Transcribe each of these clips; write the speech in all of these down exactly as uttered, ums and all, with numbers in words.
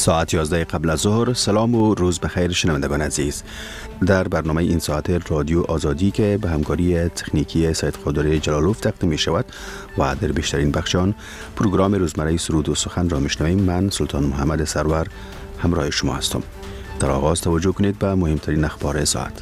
ساعت یازده قبل از ظهر. سلام و روز بخیر شنوندگان عزیز. در برنامه این ساعت رادیو آزادی که به همکاری تکنیکی سید قادر جلالوف تقدیم می شود و در بیشترین بخشان پروگرام روزمره سرود و سخن را میشنویم. من سلطان محمد سرور همراه شما هستم. در آغاز توجه کنید به مهمترین اخبار ساعت.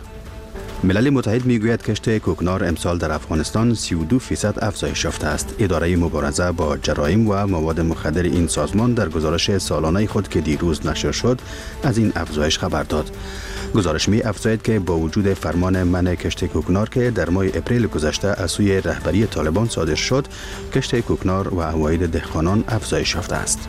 ملل متحد میگوید کشت کوکنار امسال در افغانستان سی و دو درصد افزایش یافته است. اداره مبارزه با جرایم و مواد مخدر این سازمان در گزارش سالانه خود که دیروز نشر شد از این افزایش خبر داد. گزارش می افزاید که با وجود فرمان منع کشت کوکنار که در ماه اپریل گذشته از سوی رهبری طالبان صادر شد، کشت کوکنار و عواید دهقانان افزایش یافته است.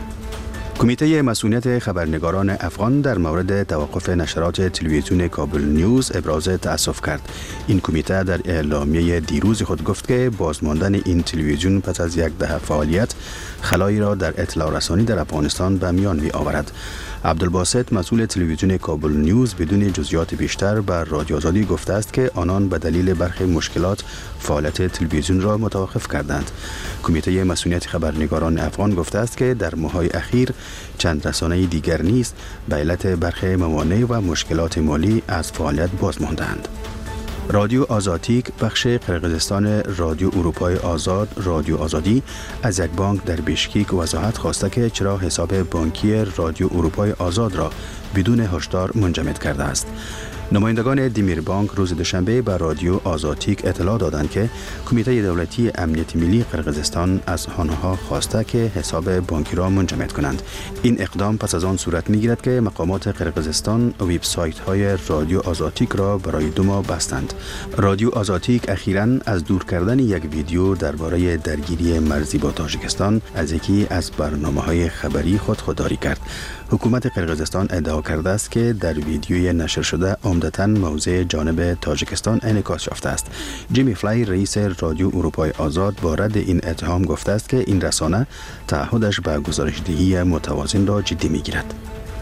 کمیته مسئولیت خبرنگاران افغان در مورد توقف نشرات تلویزیون کابل نیوز ابراز تأسف کرد. این کمیته در اعلامیه دیروز خود گفت که بازماندن این تلویزیون پس از یک دهه فعالیت خلایی را در اطلاع رسانی در افغانستان به میان می آورد. عبدالباسط مسئول تلویزیون کابل نیوز بدون جزئیات بیشتر بر رادیو آزادی گفته است که آنان به دلیل برخی مشکلات فعالیت تلویزیون را متوقف کردند. کمیته مسئولیت خبرنگاران افغان گفته است که در ماه‌های اخیر چند رسانه دیگر نیز به علت برخی موانع و مشکلات مالی از فعالیت باز ماندند. رادیو آزاتیک بخش قرقیزستان رادیو اروپای آزاد رادیو آزادی از یک بانک در بیشکیک وضاحت خواسته که چرا حساب بانکی رادیو اروپای آزاد را بدون هشدار منجمد کرده است. نمایندگان دیمیر بانک روز دوشنبه به رادیو آزاتیک اطلاع دادند که کمیته دولتی امنیت ملی قرقیزستان از آنها خواسته که حساب بانکی را منجمد کنند. این اقدام پس از آن صورت می‌گیرد که مقامات قرقیزستان وبسایت‌های رادیو آزاتیک را برای دو ماه بستند. رادیو آزاتیک اخیراً از دور کردن یک ویدیو درباره درگیری مرزی با تاجیکستان از یکی از برنامه‌های خبری خود خودداری کرد. حکومت قرقیزستان ادعا کرده است که در ویدیوی نشر شده عمدتاً موضع جانب تاجیکستان انعکاس یافته است. جیمی فلای رئیس رادیو اروپای آزاد با رد این اتهام گفته است که این رسانه تعهدش به گزارشدهی متوازن را جدی می‌گیرد.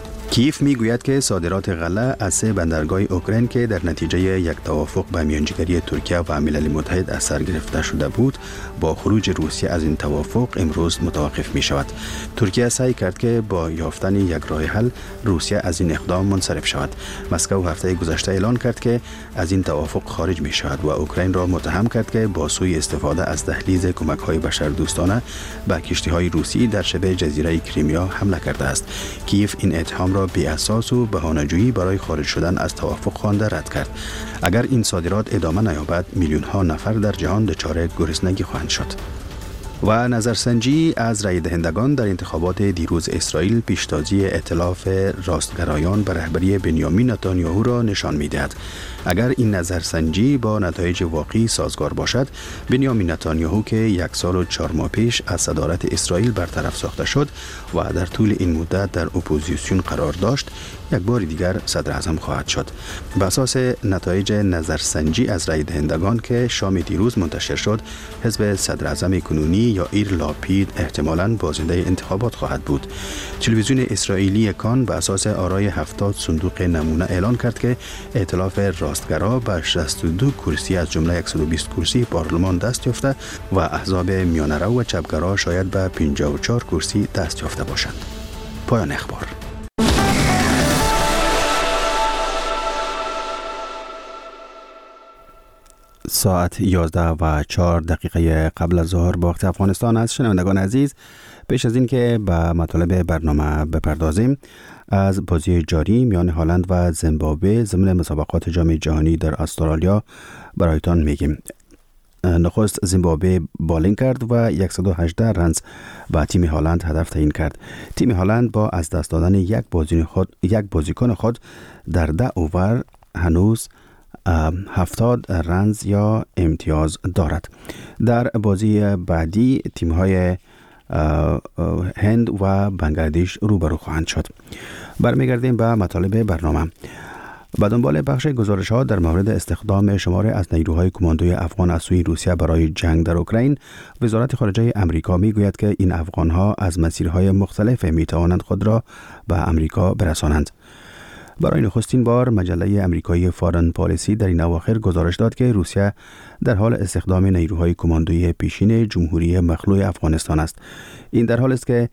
کیف میگوید که صادرات غله از سه بندرگاه اوکراین که در نتیجه یک توافق به میانجیگری ترکیه و ملل متحد از سر گرفته شده بود، با خروج روسیه از این توافق امروز متوقف می شود. ترکیه سعی کرد که با یافتن یک راه حل روسیه از این اقدام منصرف شود. مسکو هفته گذشته اعلان کرد که از این توافق خارج می شود و اوکراین را متهم کرد که با سوء استفاده از دهلیز کمک‌های بشردوستانه به کشتی‌های روسی در شبه جزیره کریمیا حمله کرده است. کیف این اتهام را بی اساس و بهانه‌جویی برای خارج شدن از توافق خوانده رد کرد. اگر این صادرات ادامه نیابد، میلیون ها نفر در جهان دچار گرسنگی خواهند شد. و نظرسنجی از رای دهندگان در انتخابات دیروز اسرائیل پیشتازی ائتلاف راستگرایان به رهبری بنیامین نتانیاهو را نشان می‌دهد. اگر این نظرسنجی با نتایج واقعی سازگار باشد، بنیامین نتانیاهو که یک سال و چهار ماه پیش از صدارت اسرائیل برطرف ساخته شد و در طول این مدت در اپوزیسیون قرار داشت، یک بار دیگر صدر اعظم خواهد شد. به اساس نتایج نظرسنجی از رای دهندگان که شام دیروز منتشر شد، حزب صدر اعظم کنونی یا ایر لاپید احتمالاً بازنده انتخابات خواهد بود. تلویزیون اسرائیلی کان به اساس آرای هفتاد صندوق نمونه اعلان کرد که ائتلاف راستگرا به شصت و دو کرسی از جمله صد و بیست کرسی پارلمان دست یافته و احزاب میانه‌رو و چپگرا شاید به پنجاه و چهار کرسی دست یافته باشند. پایان اخبار. ساعت یازده و چهار دقیقه قبل از ظهر با وقت افغانستان است. شنوندگان عزیز، پیش از این که به مطالب برنامه بپردازیم، از بازی جاری میان هالند و زیمبابوه ضمن مسابقات جام جهانی در استرالیا برایتان میگیم. نخست زیمبابوه بالینگ کرد و صد و هجده رنز به تیم هالند هدف تعیین کرد. تیم هالند با از دست دادن یک بازیکن خود یک بازیکن خود در ده اوور هنوز هفتاد رنز یا امتیاز دارد. در بازی بعدی تیم‌های هند و بنگلادش روبرو خواهند شد. برمیگردیم به مطالب برنامه. به دنبال بخش گزارش‌ها در مورد استخدام شماری از نیروهای کماندوی افغان از سوی روسیه برای جنگ در اوکراین، وزارت خارجه امریکا میگوید که این افغان‌ها از مسیرهای مختلف میتوانند خود را به امریکا برسانند. برای نخستین بار مجله امریکایی فارن پالیسی در این اواخر گزارش داد که روسیه در حال استخدام نیروهای کماندویی پیشین جمهوری مخلوع افغانستان است. این در حالی است که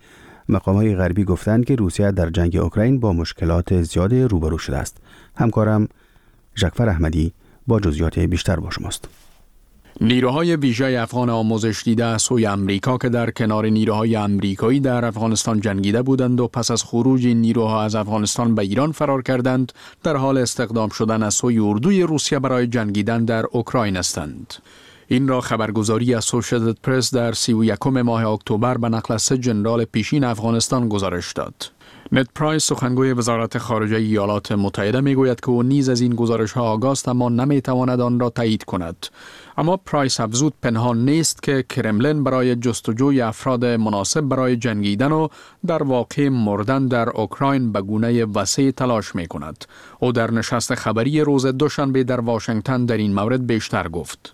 مقام‌های غربی گفتند که روسیه در جنگ اوکراین با مشکلات زیاد روبرو شده است. همکارم ژکفر احمدی با جزئیات بیشتر با شماست. نیروهای ویژه افغان آموزش دیده از سوی امریکا که در کنار نیروهای امریکایی در افغانستان جنگیده بودند و پس از خروج این نیروها از افغانستان به ایران فرار کردند، در حال استخدام شدن از سوی اردوی روسیه برای جنگیدن در اوکراین هستند. این را خبرگزاری اسوسییتد پرس در سی و یکم ماه اکتبر به نقل از سه ژنرال پیشین افغانستان گزارش داد. نت پرایس سخنگوی وزارت خارجه ایالات متحده میگوید که او نیز از این گزارش ها آگاه است اما نمیتواند آن را تایید کند. اما پرایس افزود پنهان نیست که کرملین برای جستجوی افراد مناسب برای جنگیدن و در واقع مردن در اوکراین به گونه وسیع تلاش می کند. او در نشست خبری روز دوشنبه در واشنگتن در این مورد بیشتر گفت.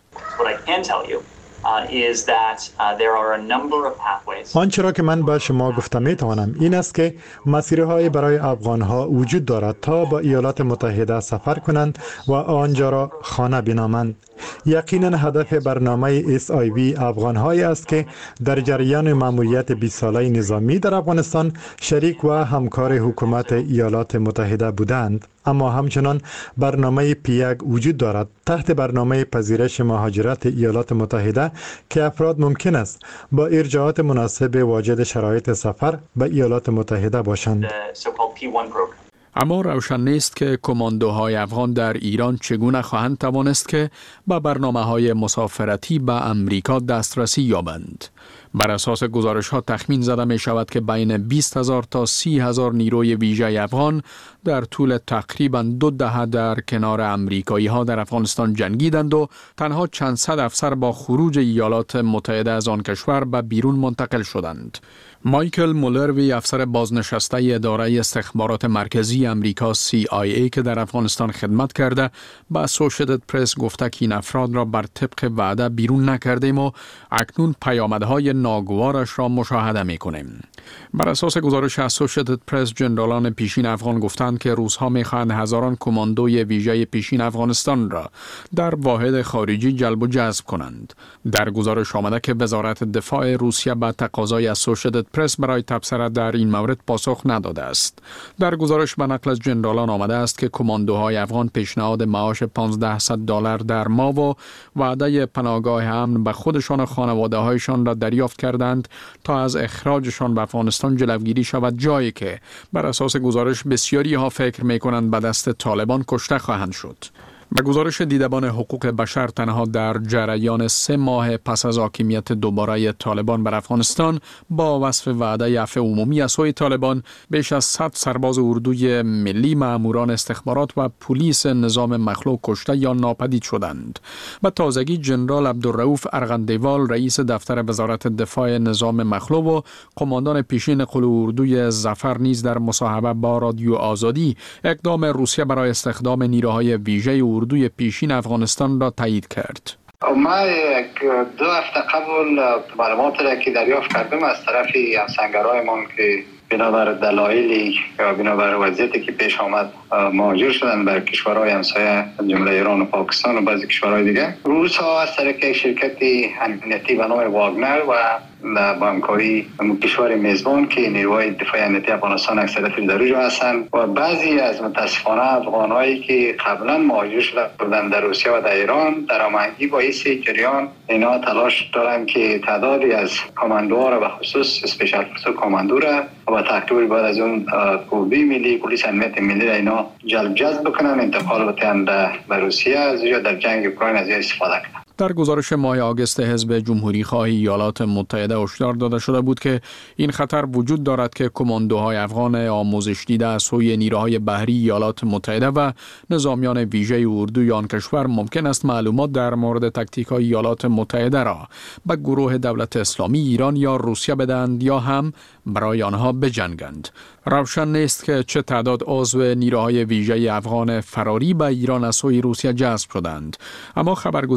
آنچه را که من به شما گفتم می توانم این است که مسیرهای برای افغانها وجود دارد تا با ایالات متحده سفر کنند و آنجا را خانه بنامند. یقینا هدف برنامه اس آی وی افغانهایی است که در جریان مأموریت بیست ساله نظامی در افغانستان شریک و همکار حکومت ایالات متحده بودند. اما همچنان برنامه پی یک وجود دارد تحت برنامه پذیرش مهاجرت ایالات متحده که افراد ممکن است با ارجاعات مناسب واجد شرایط سفر به ایالات متحده باشند. اما روشن نیست که کماندوهای افغان در ایران چگونه خواهند توانست که به برنامه‌های مسافرتی به امریکا دسترسی یابند. بر اساس گزارش ها تخمین زده می شود که بین بیست هزار تا سی هزار نیروی ویژه افغان در طول تقریباً دو دهه در کنار امریکایی ها در افغانستان جنگیدند و تنها چند صد افسر با خروج ایالات متحده از آن کشور به بیرون منتقل شدند. مایکل مولروی افسر بازنشسته اداره استخبارات مرکزی امریکا سی آی ای که در افغانستان خدمت کرده به اسوسییتد پرس گفته که این افراد را بر طبق وعده بیرون نکردیم و اکنون پیامدهای ناگوارش را مشاهده می‌کنیم. بر اساس گزارش اسوسییتد پرس ژنرالان پیشین افغان گفتند که روس‌ها می‌خواهند هزاران کماندوی ویژه پیشین افغانستان را در واحد خارجی جلب و جذب کنند. در گزارش آمده که وزارت دفاع روسیه به تقاضای اسوسییتد پرس برای تبصره در این مورد پاسخ نداده است. در گزارش به نقل از ژنرالان آمده است که کماندوهای افغان پیشنهاد معاش پانزده دلار در ماه و وعده پناهگاه امن به خودشان و خانواده‌هایشان را دریافت کردند تا از اخراجشان به افغانستان جلوگیری شود، جایی که بر اساس گزارش بسیاری ها فکر می‌کنند به دست طالبان کشته خواهند شد. به گزارش دیدبان حقوق بشر تنها در جریان سه ماه پس از حاکمیت دوباره طالبان بر افغانستان با وصف وعده عفو عمومی از سوی طالبان بیش از صد سرباز اردوی ملی، ماموران استخبارات و پلیس نظام مخلوع کشته یا ناپدید شدند. به تازگی جنرال عبدالرؤوف ارغندیوال رئیس دفتر وزارت دفاع نظام مخلوع و قماندان پیشین قلو اردوی ظفر نیز در مصاحبه با رادیو آزادی اقدام روسیه برای استخدام نیروهای ویژه اردوی پیشین افغانستان را تایید کرد. ما یک دو هفته قبل معلومات را که دریافت کردم از طرف همسنگرهایمان که بنابر دلایلی یا بنابر وضعیتی که پیش آمد مهاجر شدن بر کشورهای همسایه جمله ایران و پاکستان و بعضی کشورهای دیگه، روس ها از طریق یک شرکت امنیتی به نام واگنر و با همکاری کشور میزبان که نیروهای دفاع امنیتی افغانستان اکثریتش در اونجا هستند و بعضی از متاسفانه افغانایی که قبلا مهاجر شدن در روسیه و در ایران در هماهنگی با این جریان اینا تلاش دارن که تعدادی از کاماندوها را به خصوص اسپیشال فورس کاماندو را و تقریبا بعد از اون قوه ملی پلیس امنیت ملی را اینا جلب جذب بکنن، انتقال بدن به روسیه، از اونجا در جنگ اوکراین از استفاده کنن. در گزارش ماه آگوست حزب جمهوری خواهی ایالات متحده هشدار داده شده بود که این خطر وجود دارد که کماندوهای افغان آموزش دیده از سوی نیروهای بحری ایالات متحده و نظامیان ویژه اردوی آن کشور ممکن است معلومات در مورد تاکتیک‌های ایالات متحده را به گروه دولت اسلامی ایران یا روسیه بدهند یا هم برای آنها بجنگند. روشن نیست که چه تعداد عضو نیروهای ویژه افغان فراری به ایران از سوی روسیه جذب شدند، اما خبرگزاری از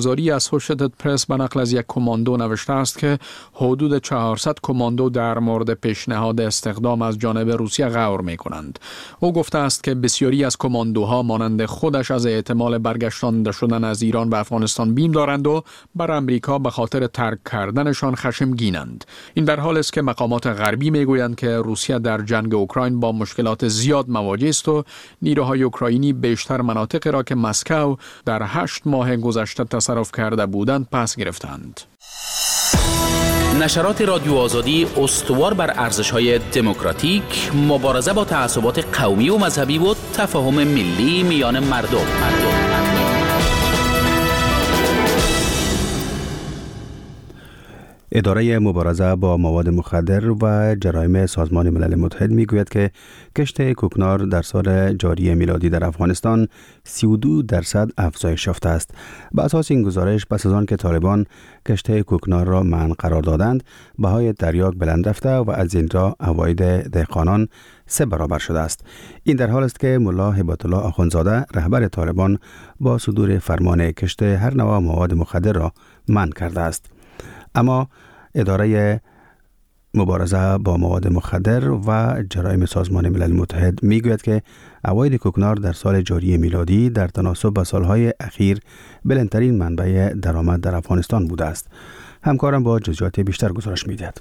اسوشیتد پرس به نقل از یک کماندو نوشته است که حدود چهارصد کماندو در مورد پیشنهاد استخدام از جانب روسیه غور می کنند. او گفته است که بسیاری از کماندوها مانند خودش از احتمال برگشتانده شدن از ایران به افغانستان بیم دارند و بر امریکا به خاطر ترک کردنشان خشمگینند. این در حالی است که مقامات غربی می گویند که روسیه در جنگ اوکراین با مشکلات زیاد مواجه است و نیروهای اوکراینی بیشتر مناطقی را که مسکو در هشت ماه گذشته تصرف کرده بودند پس گرفتند. نشرات رادیو آزادی استوار بر ارزش‌های دموکراتیک، مبارزه با تعصبات قومی و مذهبی و تفاهم ملی میان مردم. مردم. اداره مبارزه با مواد مخدر و جرایم سازمان ملل متحد میگوید که کشت کوکنار در سال جاری میلادی در افغانستان سی و دو درصد افزایش یافته است. به اساس این گزارش، پس از آن که طالبان کشت کوکنار را منع قرار دادند، بهای تریاک بلند رفته و از این را عواید دهقانان سه برابر شده است. این در حال است که ملا هبت الله آخوندزاده رهبر طالبان با صدور فرمان کشت هر نوع مواد مخدر را منع کرده است. اما اداره مبارزه با مواد مخدر و جرایم سازمان ملل متحد میگوید که عواید کوکنار در سال جاری میلادی در تناسب با سالهای اخیر بلندترین منبع درآمد در افغانستان بوده است. همکارم با جزئیات بیشتر گزارش میدهد.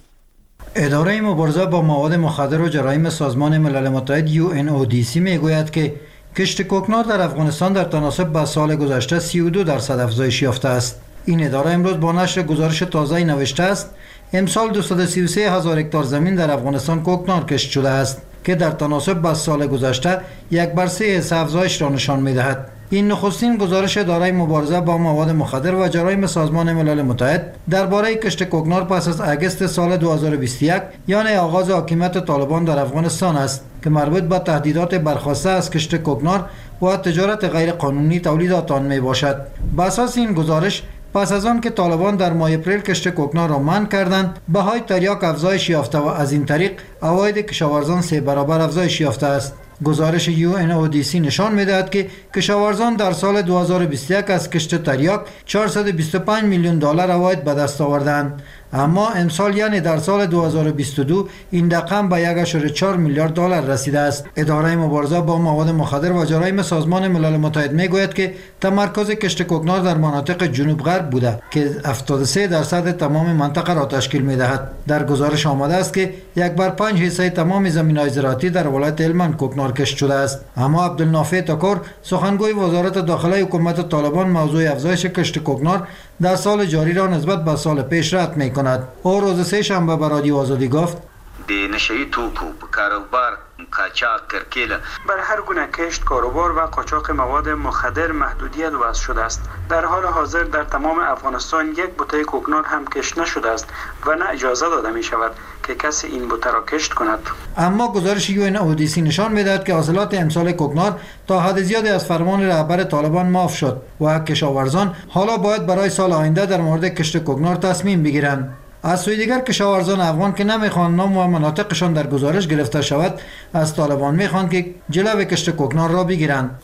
اداره مبارزه با مواد مخدر و جرایم سازمان ملل متحد یو ان او دی سی میگوید که کشت کوکنار در افغانستان در تناسب با سال گذشته سی و دو درصد افزایش یافته است. این اداره امروز با نشر گزارش تازه‌ای نوشته است امسال دویست و سی و سه هزار هکتار زمین در افغانستان کوکنار کشت شده است که در تناسب با سال گذشته یک بر سه افزایش را نشان می‌دهد. این نخستین گزارش اداره مبارزه با مواد مخدر و جرایم سازمان ملل متحد درباره کشت کوکنار پس از اگست سال دو هزار و بیست و یک یعنی آغاز حاکمیت طالبان در افغانستان است که مربوط به تهدیدات برخاسته از کشت کوکنار و تجارت غیر قانونی تولیدات آن می باشد. بر اساس این گزارش، پس از آن که طالبان در ماه اپریل کشت کوکنار را منع کردند، بهای تریاک افزایش یافته و از این طریق عواید کشاورزان سه برابر افزایش یافته است. گزارش یو ان او دی سی نشان می‌دهد که کشاورزان در سال دو هزار و بیست و یک از کشت تریاک چهارصد و بیست و پنج میلیون دلار عواید به دست آوردند، اما امسال یعنی در سال دو هزار و بیست و دو این رقم به یک و چهار میلیارد دلار رسیده است. اداره مبارزه با مواد مخدر و جرایم سازمان ملل متحد میگوید که تمرکز کشت کوکنار در مناطق جنوب غرب بوده که هفتاد و سه درصد تمام منطقه را تشکیل می‌دهد. در گزارش آمده است که یک بر پنج حصه تمام زمین‌های زراعتی در ولایت هلمند کوکنار کشت شده است. اما عبدالنافع تکور، سخنگوی وزارت داخله حکومت طالبان، موضوع افزایش کشت کوکنار در سال جاری را نسبت به سال پیش رد می‌کند. او روز سه شنبه به رادیو آزادی گفت: د نشئی توکو کاروبار قاچاق کرکیله بر هر گونه کشت، کاروبار و قاچاق مواد مخدر محدودیت وضع شده است. در حال حاضر در تمام افغانستان یک بوته کوکنار هم کشت نشده است و نه اجازه داده می شود که کسی این بوته را کشت کند. اما گزارش یو ان او دی سی نشان می‌دهد که حاصلات امسال کوکنار تا حد زیادی از فرمان رهبر طالبان معاف شد و کشاورزان حالا باید برای سال آینده در مورد کشت کوکنار تصمیم بگیرند. از سوی دیگر کشاورزان افغان که نمیخوان نام و مناطقشان در گزارش گرفته شود، از طالبان میخوان که جلو کشت کوکنار را بگیرند.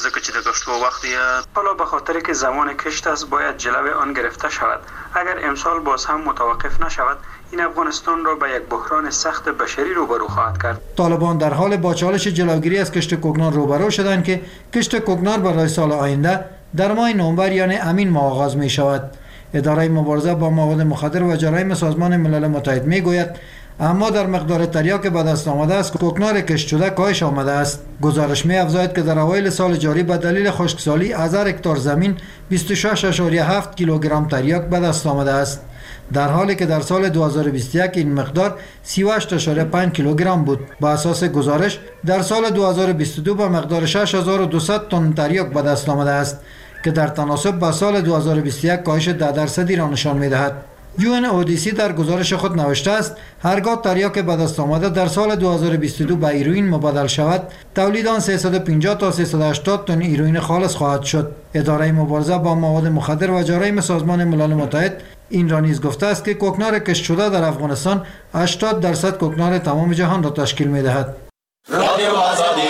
حالا به خاطر که زمان کشت است باید جلو آن گرفته شود. اگر امسال باز هم متوقف نشود، این افغانستان را به یک بحران سخت بشری روبرو خواهد کرد. طالبان در حال با چالش جلوگیری از کشت کوکنار روبرو شدند که کشت کوکنار برای سال آینده در ماه نوامبر یعنی امین ماه آغاز می شود. اداره مبارزه با مواد مخدر و جرایم سازمان ملل متحد میگوید اما در مقدار تریاک به دست آمده است کوکنار کشت شده کاهش آمده است. گزارش می افزاید که در اوایل سال جاری به دلیل خشکسالی از هر هکتار زمین بیست و شش و هفت کیلوگرم تریاک به دست آمده است، در حالی که در سال دو هزار و بیست و یک این مقدار سی و هشت و پنج کیلوگرم بود. با اساس گزارش در سال دو هزار و بیست و دو به مقدار شش هزار و دویست تن تریاک به دست آمده است که در تناسب با سال دو هزار و بیست و یک کاهش ده درصدی را نشان می‌دهد. یو ان او دی سی در گزارش خود نوشته است هرگاه تریاک به دست آمده در سال دو هزار و بیست و دو به هیروئین مبادل شود، تولید آن سیصد و پنجاه تا سیصد و هشتاد تن هیروئین خالص خواهد شد. اداره مبارزه با مواد مخدر و جرایم سازمان ملل متحد این را نیز گفته است که کوکنار کشت شده در افغانستان هشتاد درصد کوکنار تمام جهان را تشکیل می‌دهد. رادیو آزادی.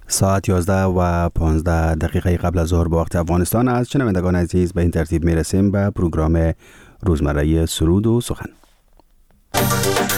ساعت یازده و پانزده دقیقه قبل از ظهر به وقت افغانستان است. شنوندگان عزیز، به این ترتیب می رسیم به پروگرام روزمره سرود و سخن.